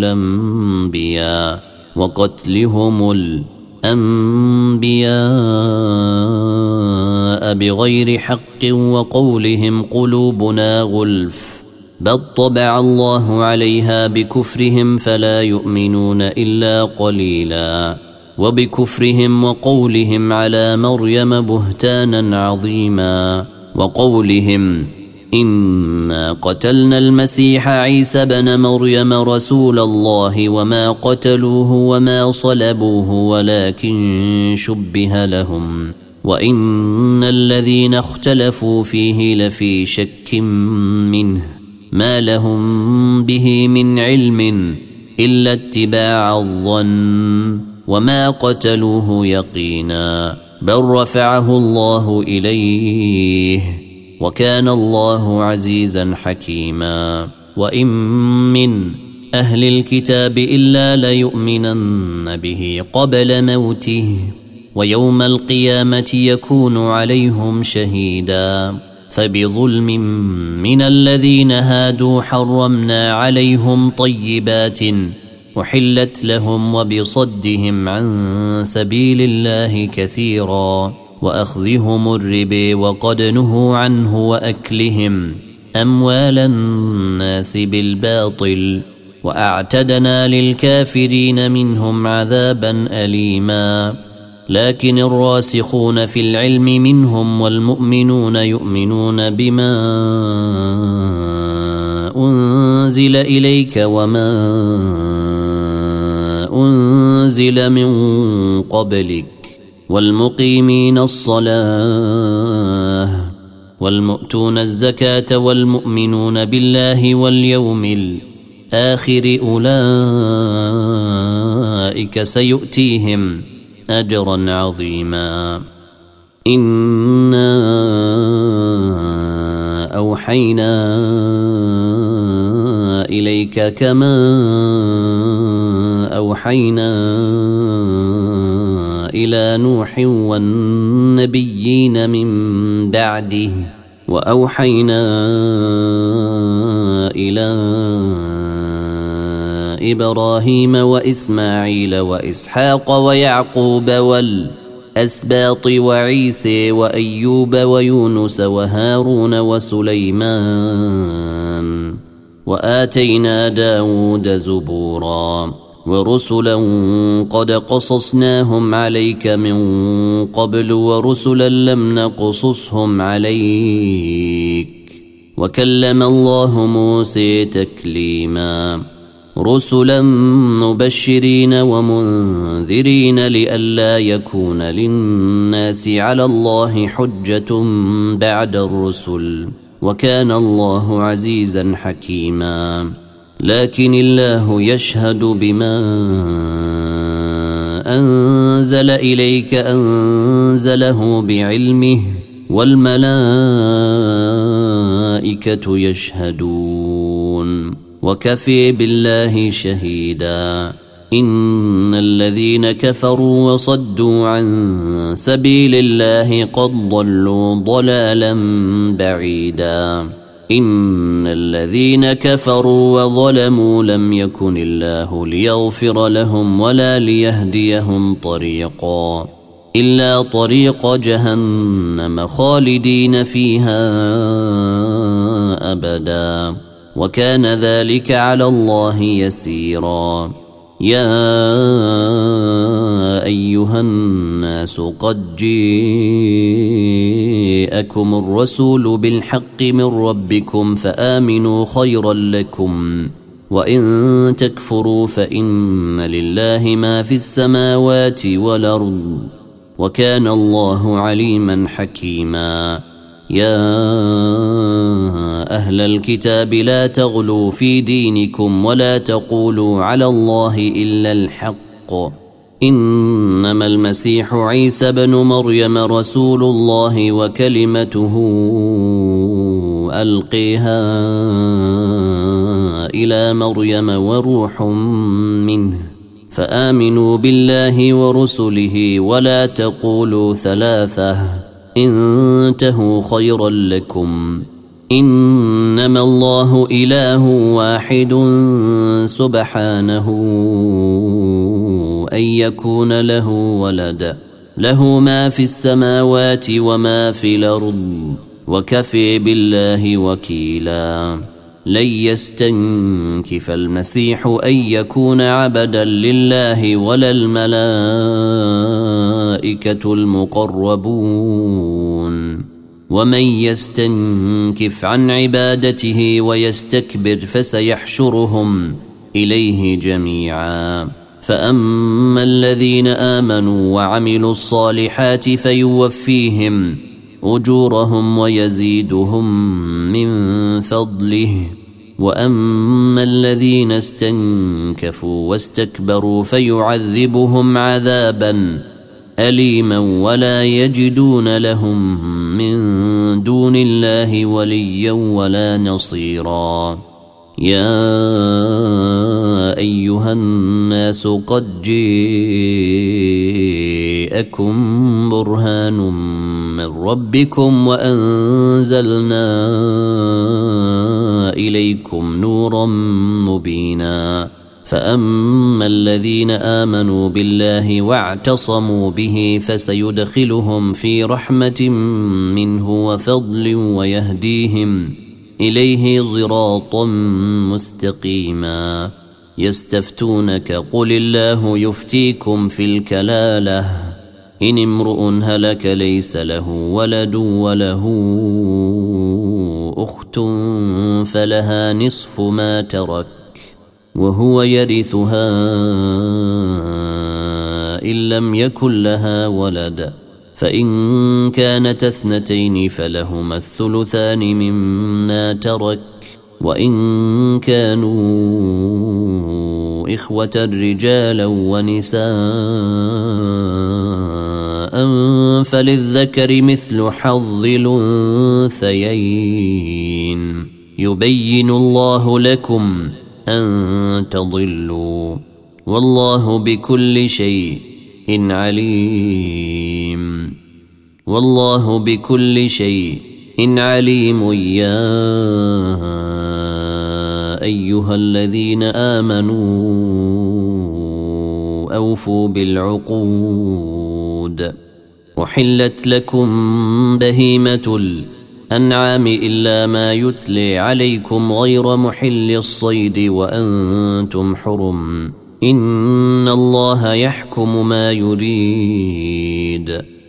الأنبياء بغير حق وقولهم قلوبنا غلف بل طبع الله عليها بكفرهم فلا يؤمنون إلا قليلا وبكفرهم وقولهم على مريم بهتانا عظيما وقولهم إنا قتلنا المسيح عيسى بن مريم رسول الله وما قتلوه وما صلبوه ولكن شبه لهم وإن الذين اختلفوا فيه لفي شك منه ما لهم به من علم إلا اتباع الظن وما قتلوه يقينا بل رفعه الله إليه وكان الله عزيزا حكيما. وإن من أهل الكتاب إلا ليؤمنن به قبل موته ويوم القيامة يكون عليهم شهيدا. فبظلم من الذين هادوا حرمنا عليهم طيبات أحلت لهم وبصدهم عن سبيل الله كثيرا وأخذهم الربا وقد نهوا عنه وأكلهم أموال الناس بالباطل وأعتدنا للكافرين منهم عذابا أليما. لكن الراسخون في العلم منهم والمؤمنون يؤمنون بما أنزل إليك وما أنزل من قبلك والمقيمين الصلاة والمؤتون الزكاة والمؤمنون بالله واليوم الآخر أولئك سيؤتيهم أجرا عظيما. إنا أوحينا إليك كما أوحينا إلى نوح والنبيين من بعده وأوحينا إلى إبراهيم وإسماعيل وإسحاق ويعقوب والأسباط وعيسى وأيوب ويونس وهارون وسليمان وآتينا داود زبورا ورسلا قد قصصناهم عليك من قبل ورسلا لم نقصصهم عليك وكلم الله موسى تكليما. رسلا مبشرين ومنذرين لئلا يكون للناس على الله حجة بعد الرسل وكان الله عزيزا حكيما. لكن الله يشهد بما أنزل إليك أنزله بعلمه والملائكة يشهدون وكفي بالله شهيدا. إن الذين كفروا وصدوا عن سبيل الله قد ضلوا ضلالا بعيدا. إن الذين كفروا وظلموا لم يكن الله ليغفر لهم ولا ليهديهم طريقا إلا طريق جهنم خالدين فيها أبدا وكان ذلك على الله يسيرا. يا أيها الناس قد جاءكم الرسول بالحق من ربكم فآمنوا خيرا لكم وإن تكفروا فإن لله ما في السماوات والأرض وكان الله عليما حكيما. يا أهل الكتاب لا تغلوا في دينكم ولا تقولوا على الله إلا الحق إنما المسيح عيسى بن مريم رسول الله وكلمته ألقيها إلى مريم وروح منه فآمنوا بالله ورسله ولا تقولوا ثلاثة انتهوا خيرا لكم إنما الله إله واحد سبحانه أن يكون له ولد له ما في السماوات وما في الأرض وكفي بالله وكيلا. لن يستنكف المسيح أن يكون عبدا لله ولا الملائكة المقربون ومن يستنكف عن عبادته ويستكبر فسيحشرهم إليه جميعا. فأما الذين آمنوا وعملوا الصالحات فيوفيهم أجورهم ويزيدهم من فضله وأما الذين استنكفوا واستكبروا فيعذبهم عذابا أليما ولا يجدون لهم من دون الله وليا ولا نصيرا. يا أيها الناس قد جاءكم برهان من ربكم وأنزلنا إليكم نورا مبينا. فأما الذين آمنوا بالله واعتصموا به فسيدخلهم في رحمة منه وفضل ويهديهم إليه صراطا مستقيما. يستفتونك قل الله يفتيكم في الكلالة إن امرؤ هلك ليس له ولد وله أخت فلها نصف ما ترك وهو يرثها إن لم يكن لها ولد فإن كانت اثنتين فلهما الثلثان مما ترك وإن كانوا إخوة رجالا ونساء فللذكر مثل حظ الأنثيين يبين الله لكم أن تضلوا والله بكل شيء عليم. والله بكل شيء عليم. يا أيها الذين آمنوا أوفوا بالعقود. أحلت لكم بهيمة الأنعام إلا ما يتلي عليكم غير محل الصيد وأنتم حرم. إن الله يحكم ما يريد.